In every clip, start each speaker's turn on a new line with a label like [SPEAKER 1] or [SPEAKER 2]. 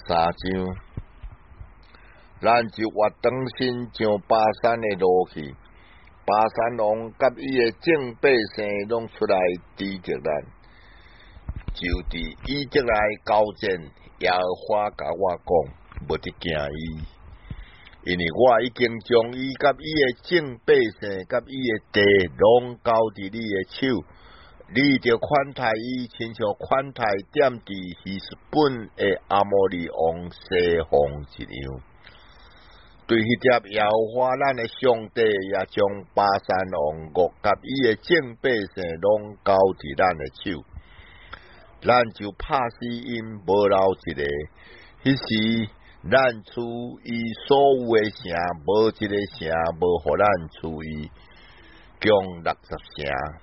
[SPEAKER 1] 三章，咱就活转身上巴山的路去。巴山王甲伊的正百姓拢出来抵敌咱，就伫以色列交战。耶和华甲我讲，无得惊伊，因为我已经将伊甲伊的正百姓甲伊的地拢交伫你的手。你着款待伊，亲像款待踮伫希实本的阿摩利王西宏一样。对迄碟耶和华咱的上帝，也将巴山王国甲伊的正百姓拢交伫咱的手，咱就拍死因无留一个。迄时，咱处伊所有的城，无一个城无互咱处伊，共60城。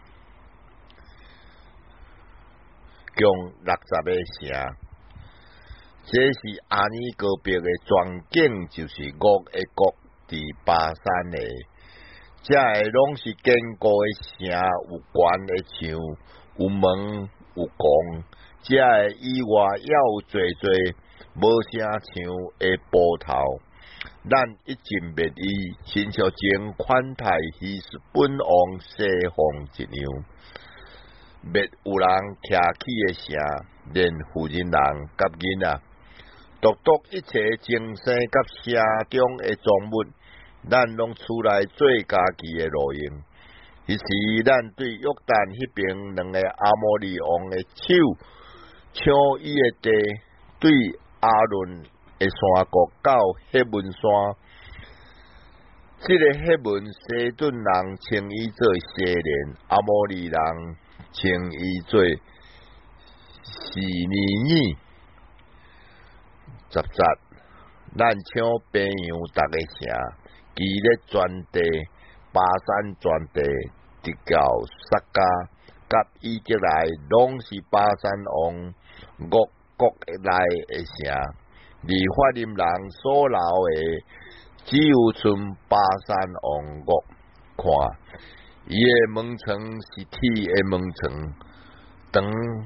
[SPEAKER 1] 共60个城，这是阿尼哥别的全境，就是5个国伫巴山的，这个拢是坚固的城，有悬的墙，有门有拱，这个以外也有侪无声像的波头，咱一进灭伊，亲像前款待希实本王西宏一样。灭有人徛起的城，连妇人人甲囡仔，独一切精生甲城中的庄物，咱拢出来做家己的路用。迄时，咱对约旦迄边2个阿摩利王的手，抢伊的地，对阿伦的山谷到黑门山。这个黑门西顿人称伊做西连，阿摩利人称伊做示尼尔。10，咱抢平阳逐个城，基列全地、巴山全地，直到撒迦，甲以色列拢是巴山王国内的城。利法林人所留的，只有剩巴山王国。看，伊的门床是铁的门床，长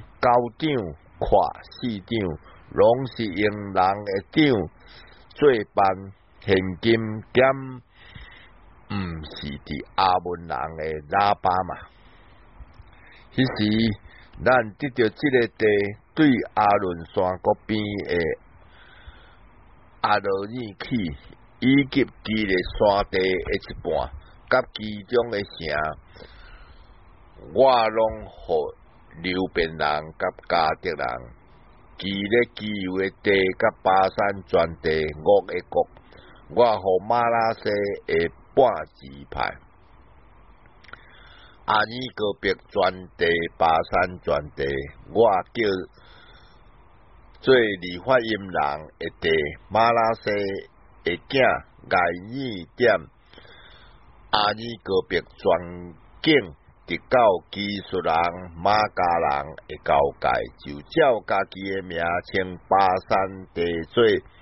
[SPEAKER 1] 9掌，宽4掌，拢是用人的掌做办现今减，毋是伫阿门人的喇叭嘛。迄时，咱得到这个地，对阿伦山谷边的阿罗尔起，以及基列山地的一半，甲其中的城，我拢互流便人甲迦得人。基列其余的地甲巴山全地5个国，我互马拉西的半支派。阿尼哥别全地巴山全地，我叫做利法因人的地，马拉西的囝艾尔点，阿尼哥别全境，直到基述人、马加人的交界，就照家己的名称巴山地做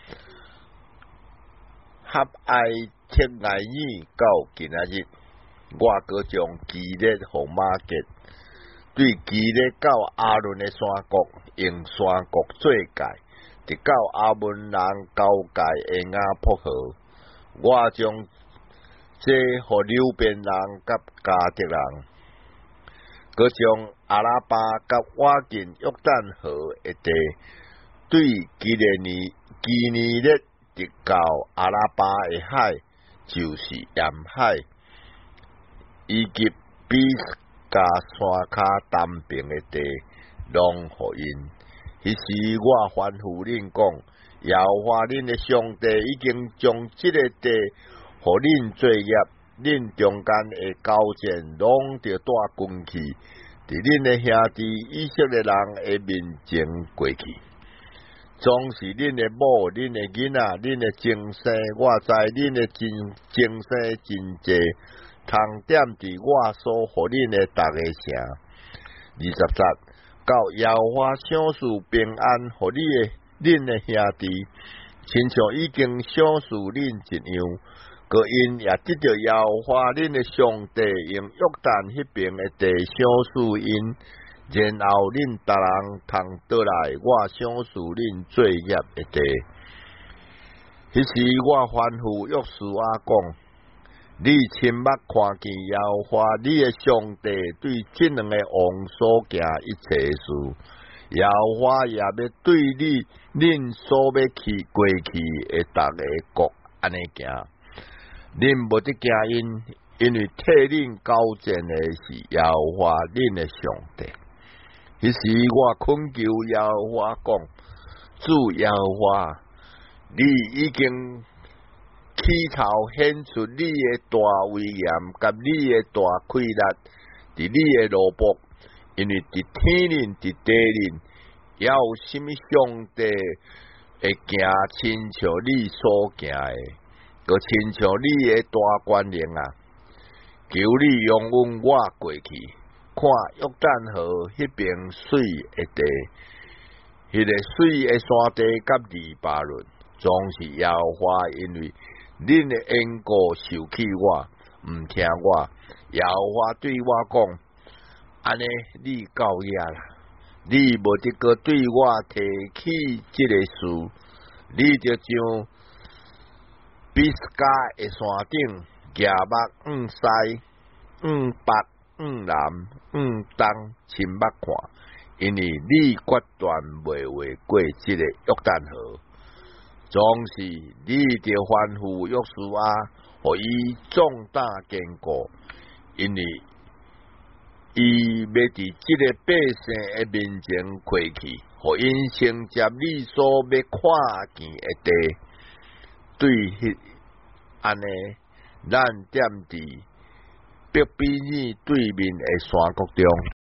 [SPEAKER 1] 合爱切艾尔到今仔日。我阁将基列互马吉，对基列到阿伦的山谷，用山谷做界，直到阿门人交界的雅卜河。我将这互流便人甲迦得人，阁将阿拉巴甲瓦近约旦河的地，对基尼列直到阿拉巴的海，就是盐海。以及比斯加山骹东边的地，拢互因。迄时我吩咐恁讲，耶和华恁的上帝已经将这个地互恁作业，恁中间的交战拢着带军去，伫恁的兄弟以色列人的面前过去。总是恁的某、恁的囡仔、恁的精生，我知恁的精生真济。通踮伫我所互恁的逐个城。27，到耶和华赏赐平安，互恁的兄弟，亲像已经赏赐恁一样。个因也得到耶和华恁的上帝用约旦迄边的地赏赐因， 然后恁逐人通倒来，我赏赐恁作业的地。迄时我吩咐约书亚讲：你亲目看见耶和华你的上帝对这两个王所行一切事，耶和华也要对恁所要去过去的逐个国安尼行。恁无得惊因为替恁交战的是耶和华恁的上帝。迄时我恳求耶和华讲：主耶和华，你已经起头显出你的大威严，甲你的大气力，伫你的罗卜，因为伫天恁伫地恁，也有甚物上帝会行亲像你所行的，佮亲像你的大权能啊！求你容允我过去，看约旦河迄边水的地，迄个水的山地甲黎巴嫩，总是耶和华，因为恁的缘故受气我，毋听我。耶和华对我讲：安尼你够野啦，你无得个对我提起这个事，你就像比斯加的山顶，举目西、北、南、东，亲目看，因为你决断袂越过这个约旦河。总是你着吩咐约书亚，互伊壮大坚固，因为伊要伫即个百姓的面前过去，互因承接你所要看见的地。对迄安尼，咱踮伫北比尔对面的山谷中，